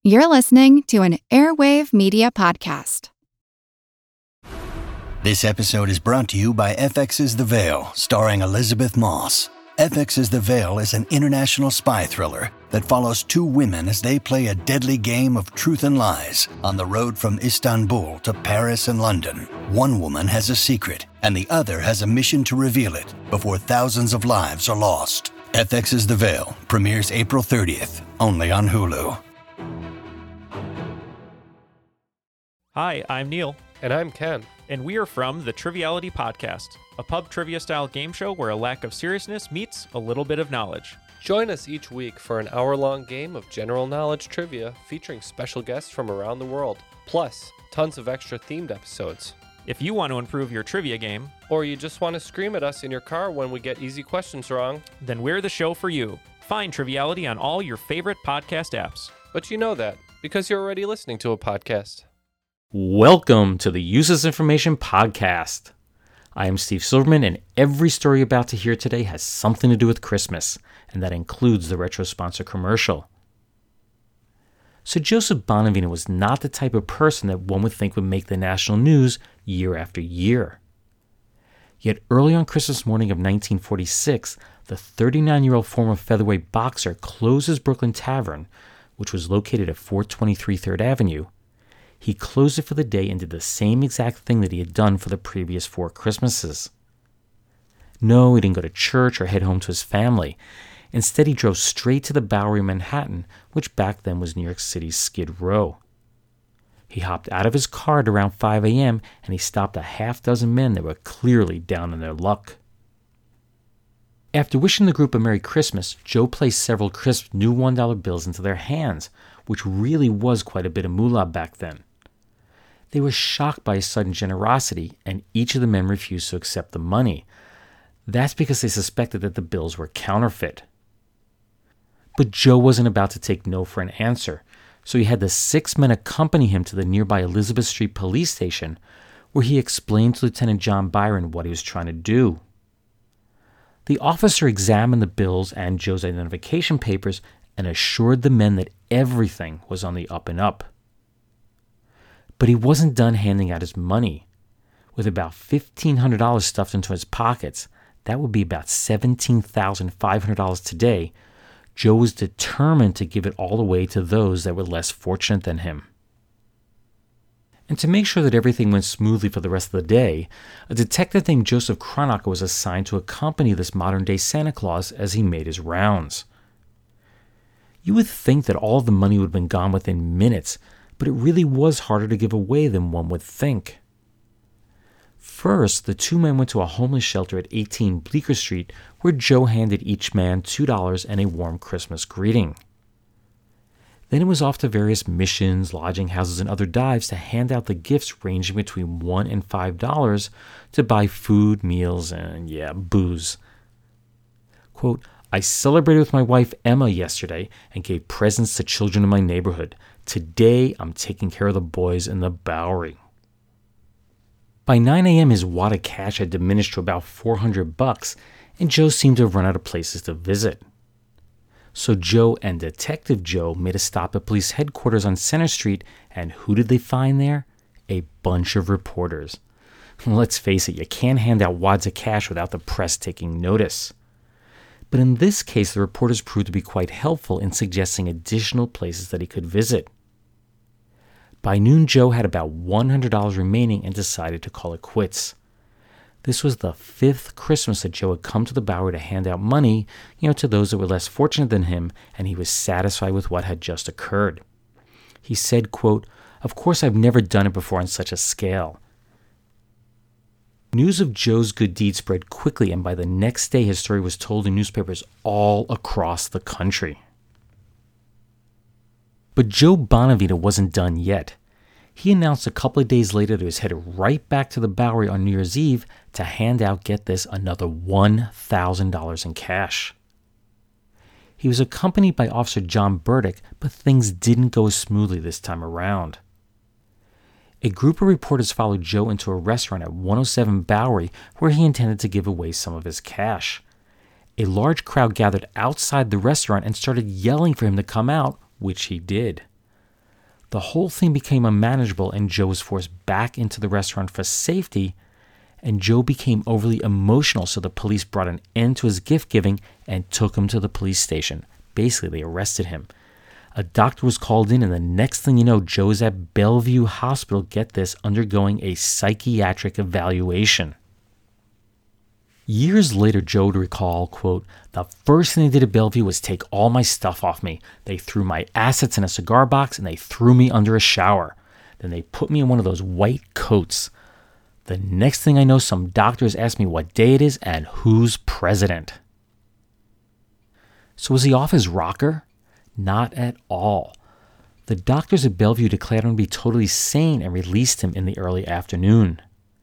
You're listening to an Airwave Media Podcast. This episode is brought to you by FX's The Veil, starring Elizabeth Moss. FX's The Veil is an international spy thriller that follows two women as they play a deadly game of truth and lies on the road from Istanbul to Paris and London. One woman has a secret, and the other has a mission to reveal it before thousands of lives are lost. FX's The Veil premieres April 30th, only on Hulu. Hi, I'm Neil. And I'm Ken. And we are from the Triviality Podcast, a pub trivia-style game show where a lack of seriousness meets a little bit of knowledge. Join us each week for an hour-long game of general knowledge trivia featuring special guests from around the world, plus tons of extra themed episodes. If you want to improve your trivia game, or you just want to scream at us in your car when we get easy questions wrong, then we're the show for you. Find Triviality on all your favorite podcast apps. But you know that, because you're already listening to a podcast. Welcome to the Useless Information Podcast. I am Steve Silverman, and every story you're about to hear today has something to do with Christmas, and that includes the retro sponsor commercial. So Joseph Bonavena was not the type of person that one would think would make the national news year after year. Yet early on Christmas morning of 1946, the 39-year-old former featherweight boxer closed his Brooklyn Tavern, which was located at 423 3rd Avenue. He closed it for the day and did the same exact thing that he had done for the previous 4 Christmases. No, he didn't go to church or head home to his family. Instead, he drove straight to the Bowery in Manhattan, which back then was New York City's Skid Row. He hopped out of his car at around 5 a.m. and he stopped a half-dozen men that were clearly down on their luck. After wishing the group a Merry Christmas, Joe placed several crisp new $1 bills into their hands, which really was quite a bit of moolah back then. They were shocked by his sudden generosity, and each of the men refused to accept the money. That's because they suspected that the bills were counterfeit. But Joe wasn't about to take no for an answer, so he had the 6 men accompany him to the nearby Elizabeth Street police station, where he explained to Lieutenant John Byron what he was trying to do. The officer examined the bills and Joe's identification papers and assured the men that everything was on the up and up. But he wasn't done handing out his money. With about $1,500 stuffed into his pockets, that would be about $17,500 today, Joe was determined to give it all away to those that were less fortunate than him. And to make sure that everything went smoothly for the rest of the day, a detective named Joseph Kronacher was assigned to accompany this modern-day Santa Claus as he made his rounds. You would think that all of the money would have been gone within minutes, but it really was harder to give away than one would think. First, the 2 men went to a homeless shelter at 18 Bleecker Street, where Joe handed each man $2 and a warm Christmas greeting. Then it was off to various missions, lodging houses, and other dives to hand out the gifts ranging between $1 and $5 to buy food, meals, and, booze. Quote, I celebrated with my wife Emma yesterday and gave presents to children in my neighborhood. Today, I'm taking care of the boys in the Bowery. By 9 a.m., his wad of cash had diminished to about $400, and Joe seemed to have run out of places to visit. So Joe and Detective Joe made a stop at police headquarters on Center Street, and who did they find there? A bunch of reporters. Let's face it, you can't hand out wads of cash without the press taking notice. But in this case, the reporters proved to be quite helpful in suggesting additional places that he could visit. By noon, Joe had about $100 remaining and decided to call it quits. This was the 5th Christmas that Joe had come to the Bowery to hand out money, to those that were less fortunate than him, and he was satisfied with what had just occurred. He said, quote, of course I've never done it before on such a scale. News of Joe's good deed spread quickly, and by the next day his story was told in newspapers all across the country. But Joe Bonavena wasn't done yet. He announced a couple of days later that he was headed right back to the Bowery on New Year's Eve to hand out, get this, another $1,000 in cash. He was accompanied by Officer John Burdick, but things didn't go as smoothly this time around. A group of reporters followed Joe into a restaurant at 107 Bowery where he intended to give away some of his cash. A large crowd gathered outside the restaurant and started yelling for him to come out, which he did. The whole thing became unmanageable and Joe was forced back into the restaurant for safety, and Joe became overly emotional, so the police brought an end to his gift giving and took him to the police station. Basically, they arrested him. A doctor was called in, and the next thing you know, Joe is at Bellevue Hospital, get this, undergoing a psychiatric evaluation. Years later, Joe would recall, quote, "The first thing they did at Bellevue was take all my stuff off me. They threw my assets in a cigar box and they threw me under a shower. Then they put me in one of those white coats. The next thing I know, some doctors asked me what day it is and who's president." So was he off his rocker? Not at all. The doctors at Bellevue declared him to be totally sane and released him in the early afternoon.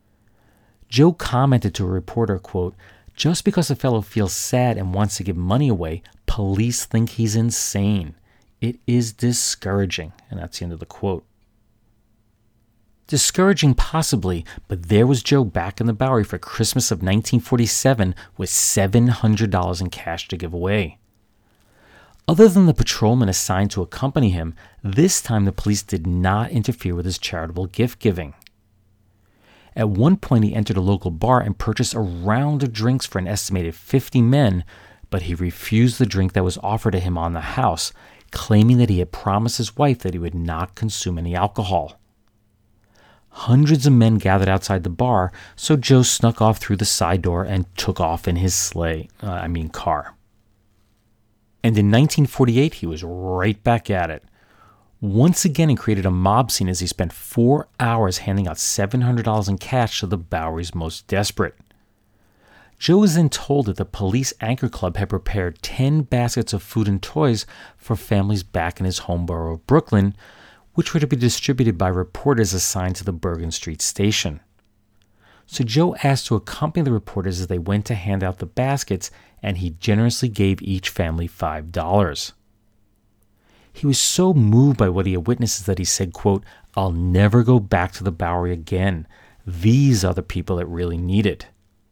Joe commented to a reporter, quote, "Just because a fellow feels sad and wants to give money away, police think he's insane. It is discouraging." And that's the end of the quote. Discouraging possibly, but there was Joe back in the Bowery for Christmas of 1947 with $700 in cash to give away. Other than the patrolman assigned to accompany him, this time the police did not interfere with his charitable gift giving. At one point, he entered a local bar and purchased a round of drinks for an estimated 50 men, but he refused the drink that was offered to him on the house, claiming that he had promised his wife that he would not consume any alcohol. Hundreds of men gathered outside the bar, so Joe snuck off through the side door and took off in his car. And in 1948, he was right back at it. Once again, he created a mob scene as he spent 4 hours handing out $700 in cash to the Bowery's most desperate. Joe was then told that the Police Anchor Club had prepared 10 baskets of food and toys for families back in his home borough of Brooklyn, which were to be distributed by reporters assigned to the Bergen Street station. So Joe asked to accompany the reporters as they went to hand out the baskets, and he generously gave each family $5. He was so moved by what he had witnessed that he said, quote, "I'll never go back to the Bowery again. These are the people that really need it."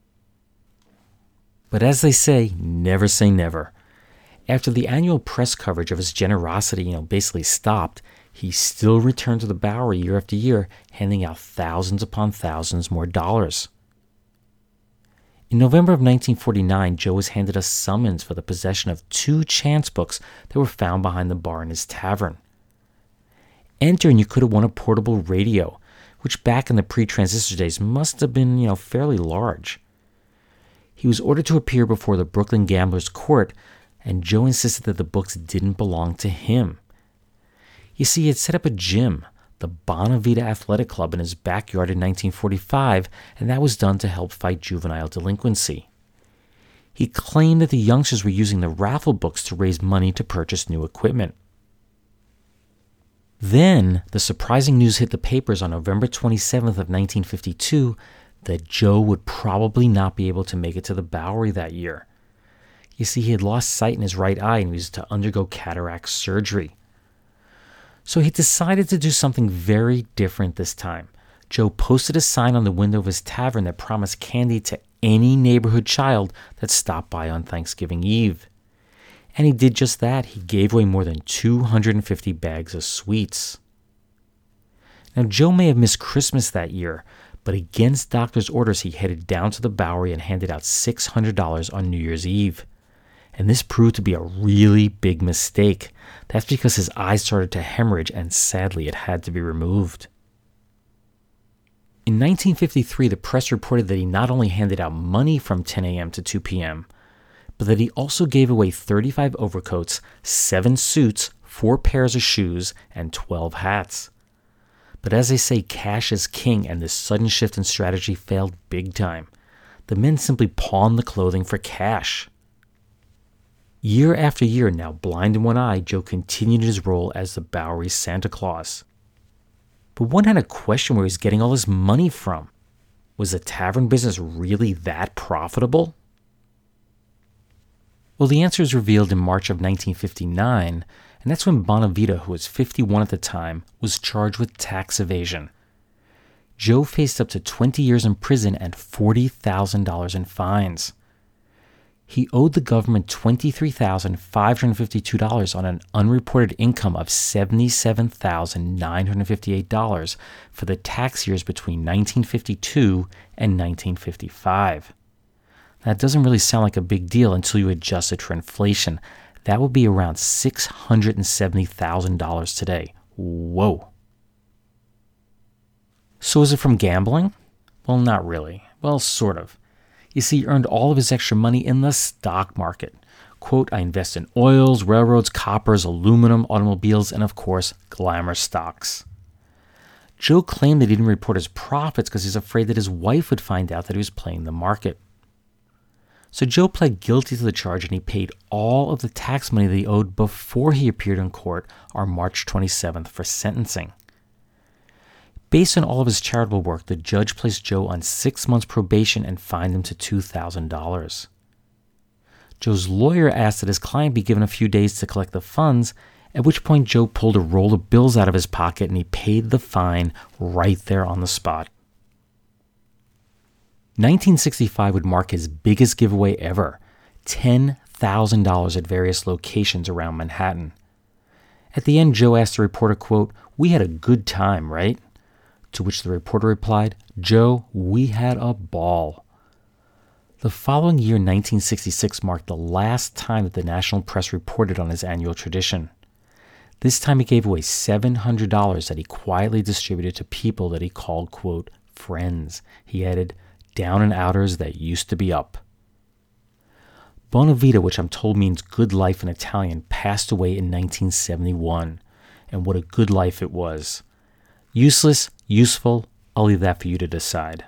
But as they say never. After the annual press coverage of his generosity, basically stopped, he still returned to the Bowery year after year, handing out thousands upon thousands more dollars. In November of 1949, Joe was handed a summons for the possession of 2 chance books that were found behind the bar in his tavern. Enter and you could have won a portable radio, which back in the pre-transistor days must have been, fairly large. He was ordered to appear before the Brooklyn Gamblers Court, and Joe insisted that the books didn't belong to him. You see, he had set up a gym, the Bonavita Athletic Club, in his backyard in 1945, and that was done to help fight juvenile delinquency. He claimed that the youngsters were using the raffle books to raise money to purchase new equipment. Then, the surprising news hit the papers on November 27th of 1952 that Joe would probably not be able to make it to the Bowery that year. You see, he had lost sight in his right eye and he was to undergo cataract surgery. So he decided to do something very different this time. Joe posted a sign on the window of his tavern that promised candy to any neighborhood child that stopped by on Thanksgiving Eve. And he did just that. He gave away more than 250 bags of sweets. Now, Joe may have missed Christmas that year, but against doctor's orders, he headed down to the Bowery and handed out $600 on New Year's Eve. And this proved to be a really big mistake. That's because his eyes started to hemorrhage, and sadly, it had to be removed. In 1953, the press reported that he not only handed out money from 10 a.m. to 2 p.m., but that he also gave away 35 overcoats, 7 suits, 4 pairs of shoes, and 12 hats. But as they say, cash is king, and this sudden shift in strategy failed big time. The men simply pawned the clothing for cash. Year after year, now blind in one eye, Joe continued his role as the Bowery's Santa Claus. But one had a question where he was getting all his money from. Was the tavern business really that profitable? Well, the answer is revealed in March of 1959, and that's when Bonavita, who was 51 at the time, was charged with tax evasion. Joe faced up to 20 years in prison and $40,000 in fines. He owed the government $23,552 on an unreported income of $77,958 for the tax years between 1952 and 1955. That doesn't really sound like a big deal until you adjust it for inflation. That would be around $670,000 today. Whoa. So is it from gambling? Well, not really. Well, sort of. You see, he earned all of his extra money in the stock market. Quote, I invest in oils, railroads, coppers, aluminum, automobiles, and of course, glamour stocks. Joe claimed that he didn't report his profits because he's afraid that his wife would find out that he was playing the market. So Joe pled guilty to the charge and he paid all of the tax money that he owed before he appeared in court on March 27th for sentencing. Based on all of his charitable work, the judge placed Joe on 6 months probation and fined him to $2,000. Joe's lawyer asked that his client be given a few days to collect the funds, at which point Joe pulled a roll of bills out of his pocket and he paid the fine right there on the spot. 1965 would mark his biggest giveaway ever, $10,000 at various locations around Manhattan. At the end, Joe asked the reporter, quote, we had a good time, right? To which the reporter replied, Joe, we had a ball. The following year, 1966, marked the last time that the national press reported on his annual tradition. This time he gave away $700 that he quietly distributed to people that he called, quote, friends. He added, down and outers that used to be up. Bonavita, which I'm told means good life in Italian, passed away in 1971. And what a good life it was. Useless, useful, I'll leave that for you to decide.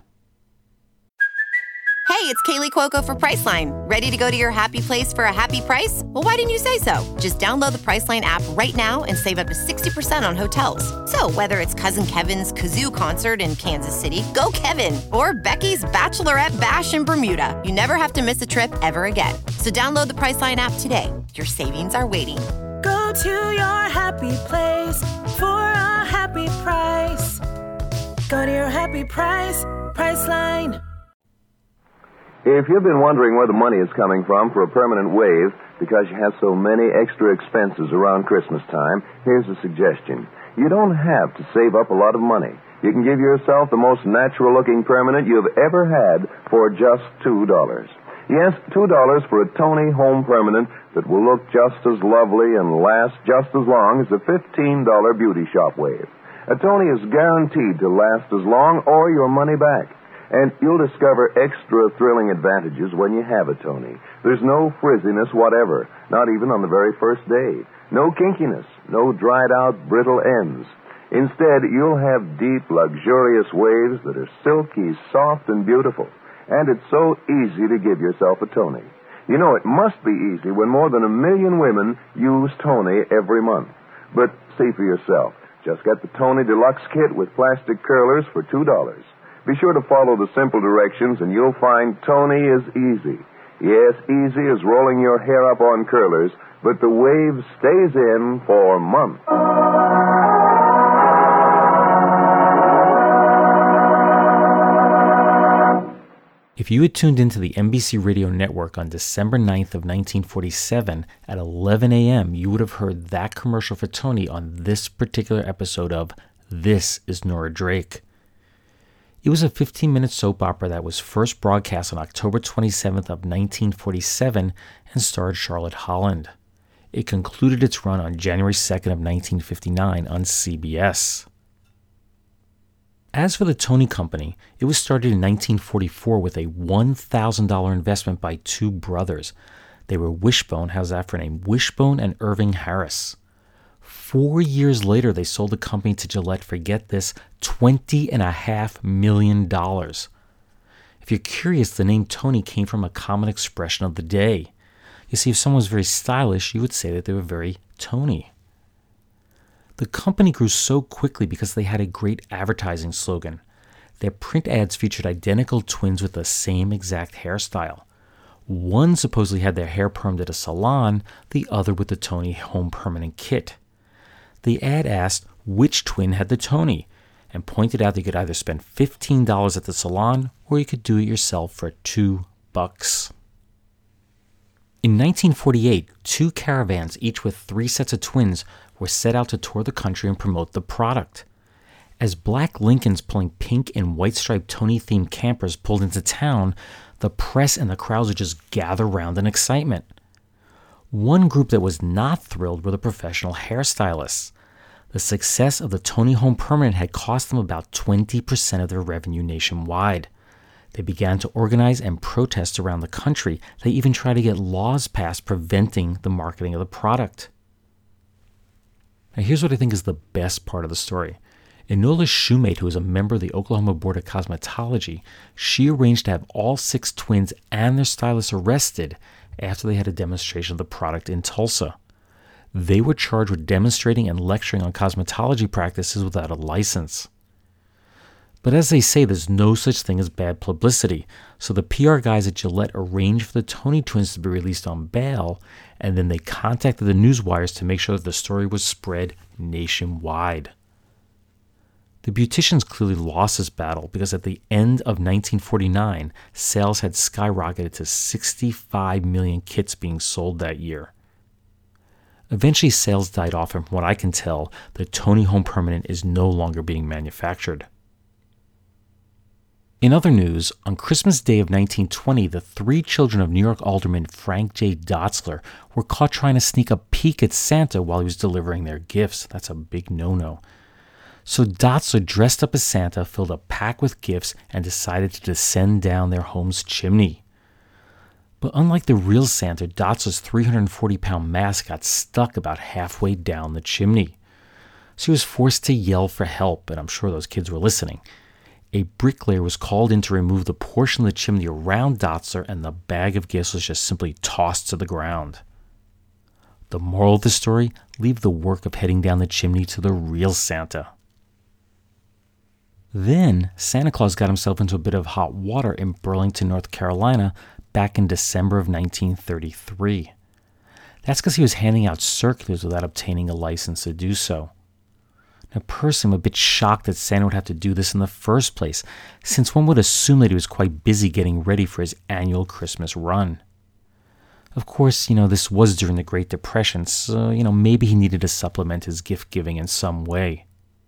Hey, it's Kaylee Cuoco for Priceline. Ready to go to your happy place for a happy price? Well, why didn't you say so? Just download the Priceline app right now and save up to 60% on hotels. So whether it's Cousin Kevin's Kazoo Concert in Kansas City, go Kevin, or Becky's Bachelorette Bash in Bermuda, you never have to miss a trip ever again. So download the Priceline app today. Your savings are waiting. Go to your happy place for a happy price. Go to your happy price, Priceline. If you've been wondering where the money is coming from for a permanent wave because you have so many extra expenses around Christmas time, here's a suggestion. You don't have to save up a lot of money. You can give yourself the most natural-looking permanent you've ever had for just $2. Yes, $2 for a Tony home permanent that will look just as lovely and last just as long as a $15 beauty shop wave. A Tony is guaranteed to last as long or your money back. And you'll discover extra thrilling advantages when you have a Tony. There's no frizziness whatever, not even on the very first day. No kinkiness, no dried-out, brittle ends. Instead, you'll have deep, luxurious waves that are silky, soft, and beautiful. And it's so easy to give yourself a Tony. You know, it must be easy when more than 1 million women use Tony every month. But see for yourself. Just get the Tony Deluxe Kit with plastic curlers for $2. Be sure to follow the simple directions and you'll find Tony is easy. Yes, easy as rolling your hair up on curlers, but the wave stays in for months. If you had tuned into the NBC Radio Network on December 9th of 1947 at 11 a.m., you would have heard that commercial for Tony on this particular episode of This is Nora Drake. It was a 15-minute soap opera that was first broadcast on October 27th of 1947 and starred Charlotte Holland. It concluded its run on January 2nd of 1959 on CBS. As for the Tony Company, it was started in 1944 with a $1,000 investment by two brothers. They were Wishbone, how's that for a name? Wishbone and Irving Harris. 4 years later, they sold the company to Gillette for, get this, $20.5 million. If you're curious, the name Tony came from a common expression of the day. You see, if someone was very stylish, you would say that they were very Tony. The company grew so quickly because they had a great advertising slogan. Their print ads featured identical twins with the same exact hairstyle. One supposedly had their hair permed at a salon, the other with the Tony Home Permanent Kit. The ad asked which twin had the Tony and pointed out that you could either spend $15 at the salon or you could do it yourself for $2. In 1948, 2 caravans, each with 3 sets of twins, were set out to tour the country and promote the product. As black Lincolns pulling pink and white-striped Tony-themed campers pulled into town, the press and the crowds would just gather round in excitement. One group that was not thrilled were the professional hairstylists. The success of the Tony Home Permanent had cost them about 20% of their revenue nationwide. They began to organize and protest around the country. They even tried to get laws passed preventing the marketing of the product. Now here's what I think is the best part of the story. Enola Shoemate, who is a member of the Oklahoma Board of Cosmetology, she arranged to have all 6 twins and their stylist arrested after they had a demonstration of the product in Tulsa. They were charged with demonstrating and lecturing on cosmetology practices without a license. But as they say, there's no such thing as bad publicity, so the PR guys at Gillette arranged for the Tony twins to be released on bail, and then they contacted the news wires to make sure that the story was spread nationwide. The beauticians clearly lost this battle because at the end of 1949, sales had skyrocketed to 65 million kits being sold that year. Eventually, sales died off, and from what I can tell, the Tony Home Permanent is no longer being manufactured. In other news, on Christmas Day of 1920, the 3 children of New York Alderman Frank J. Dotzler were caught trying to sneak a peek at Santa while he was delivering their gifts. That's a big no-no. So Dotzler dressed up as Santa, filled a pack with gifts, and decided to descend down their home's chimney. But unlike the real Santa, Dotzler's 340-pound mask got stuck about halfway down the chimney. So he was forced to yell for help, and I'm sure those kids were listening. A bricklayer was called in to remove the portion of the chimney around Dotzler, and the bag of gifts was just simply tossed to the ground. The moral of the story? Leave the work of heading down the chimney to the real Santa. Then, Santa Claus got himself into a bit of hot water in Burlington, North Carolina, back in December of 1933. That's because he was handing out circulars without obtaining a license to do so. Now, personally, I'm a bit shocked that Santa would have to do this in the first place, since one would assume that he was quite busy getting ready for his annual Christmas run. Of course, this was during the Great Depression, so, maybe he needed to supplement his gift-giving in some way.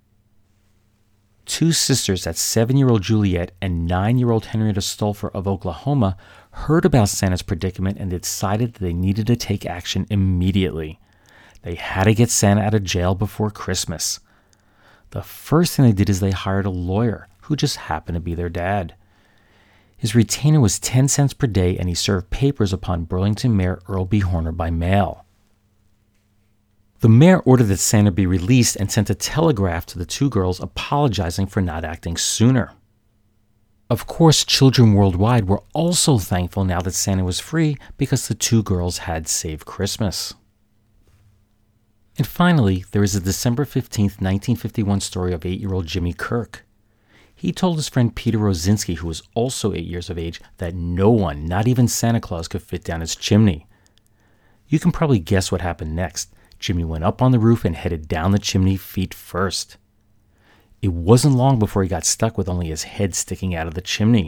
2 sisters, that's 7-year-old Juliet and 9-year-old Henrietta Stolfer of Oklahoma, heard about Santa's predicament and decided that they needed to take action immediately. They had to get Santa out of jail before Christmas. The first thing they did is they hired a lawyer who just happened to be their dad. His retainer was 10 cents per day, and he served papers upon Burlington Mayor Earl B. Horner by mail. The mayor ordered that Santa be released and sent a telegraph to the 2 girls apologizing for not acting sooner. Of course, children worldwide were also thankful now that Santa was free because the 2 girls had saved Christmas. And finally, there is a December 15th, 1951 story of 8-year-old Jimmy Kirk. He told his friend Peter Rosinski, who was also 8 years of age, that no one, not even Santa Claus, could fit down his chimney. You can probably guess what happened next. Jimmy went up on the roof and headed down the chimney feet first. It wasn't long before he got stuck with only his head sticking out of the chimney.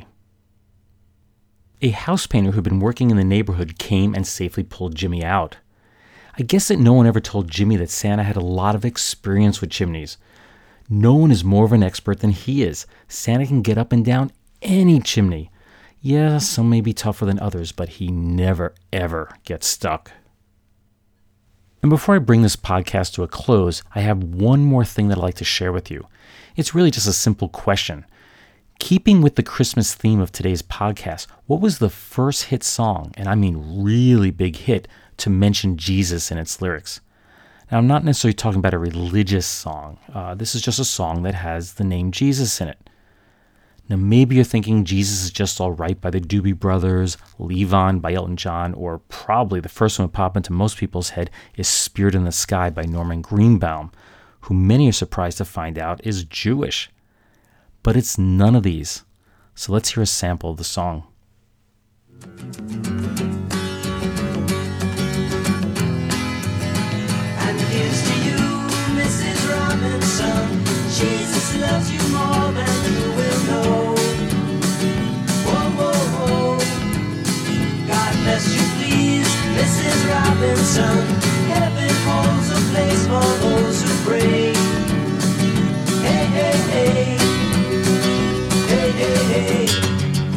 A house painter who had been working in the neighborhood came and safely pulled Jimmy out. I guess that no one ever told Jimmy that Santa had a lot of experience with chimneys. No one is more of an expert than he is. Santa can get up and down any chimney. Yeah, some may be tougher than others, but he never, ever gets stuck. And before I bring this podcast to a close, I have one more thing that I'd like to share with you. It's really just a simple question. Keeping with the Christmas theme of today's podcast, what was the first hit song, and I mean really big hit, to mention Jesus in its lyrics? Now, I'm not necessarily talking about a religious song. This is just a song that has the name Jesus in it. Now, maybe you're thinking Jesus is Just All Right by the Doobie Brothers, Leave On by Elton John, or probably the first one to pop into most people's head is Spirit in the Sky by Norman Greenbaum, who many are surprised to find out is Jewish. But it's none of these. So let's hear a sample of the song. And here's to you, Mrs. Robinson. Jesus loves you more than you will know. Whoa, whoa, whoa. God bless you, please, Robinson. Heaven holds a place for those who pray. Hey, hey, hey. Hey, hey, hey.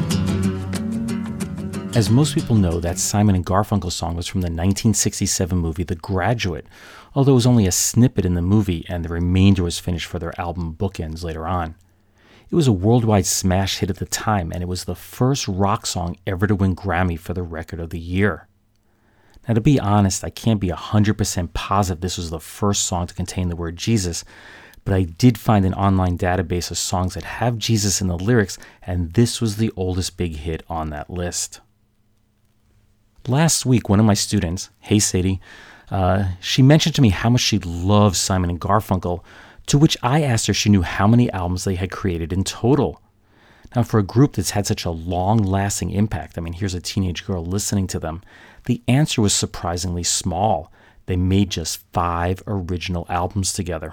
As most people know, that Simon & Garfunkel song was from the 1967 movie The Graduate, although it was only a snippet in the movie and the remainder was finished for their album Bookends later on. It was a worldwide smash hit at the time, and it was the first rock song ever to win Grammy for the Record of the Year. Now, to be honest, I can't be 100% positive this was the first song to contain the word Jesus, but I did find an online database of songs that have Jesus in the lyrics, and this was the oldest big hit on that list. Last week, one of my students, hey Sadie, she mentioned to me how much she loves Simon & Garfunkel, to which I asked her if she knew how many albums they had created in total. Now, for a group that's had such a long-lasting impact, I mean, here's a teenage girl listening to them, the answer was surprisingly small. They made just 5 original albums together.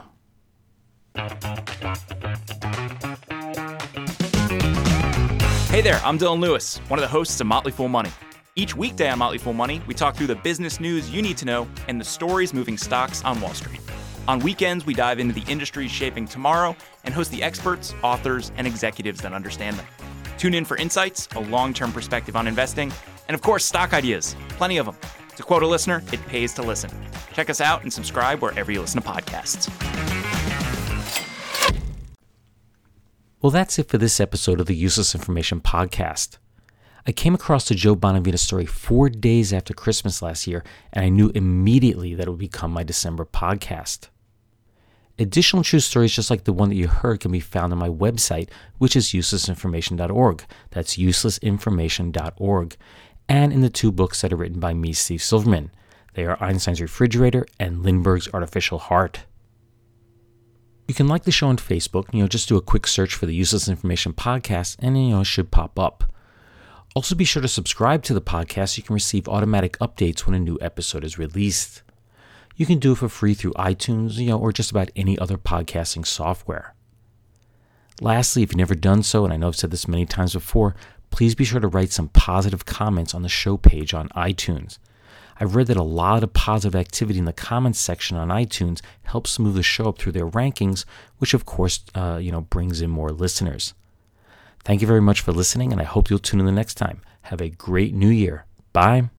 Hey there, I'm Dylan Lewis, one of the hosts of Motley Fool Money. Each weekday on Motley Fool Money, we talk through the business news you need to know and the stories moving stocks on Wall Street. On weekends, we dive into the industries shaping tomorrow and host the experts, authors, and executives that understand them. Tune in for insights, a long-term perspective on investing, and of course, stock ideas. Plenty of them. To quote a listener, it pays to listen. Check us out and subscribe wherever you listen to podcasts. Well, that's it for this episode of the Useless Information Podcast. I came across the Joe Bonavita story 4 days after Christmas last year, and I knew immediately that it would become my December podcast. Additional true stories just like the one that you heard can be found on my website, which is uselessinformation.org. That's uselessinformation.org. And in the 2 books that are written by me, Steve Silverman. They are Einstein's Refrigerator and Lindbergh's Artificial Heart. You can like the show on Facebook. Just do a quick search for the Useless Information Podcast, and it should pop up. Also, be sure to subscribe to the podcast so you can receive automatic updates when a new episode is released. You can do it for free through iTunes, or just about any other podcasting software. Lastly, if you've never done so, and I know I've said this many times before, please be sure to write some positive comments on the show page on iTunes. I've read that a lot of positive activity in the comments section on iTunes helps move the show up through their rankings, which of course, brings in more listeners. Thank you very much for listening, and I hope you'll tune in the next time. Have a great new year. Bye.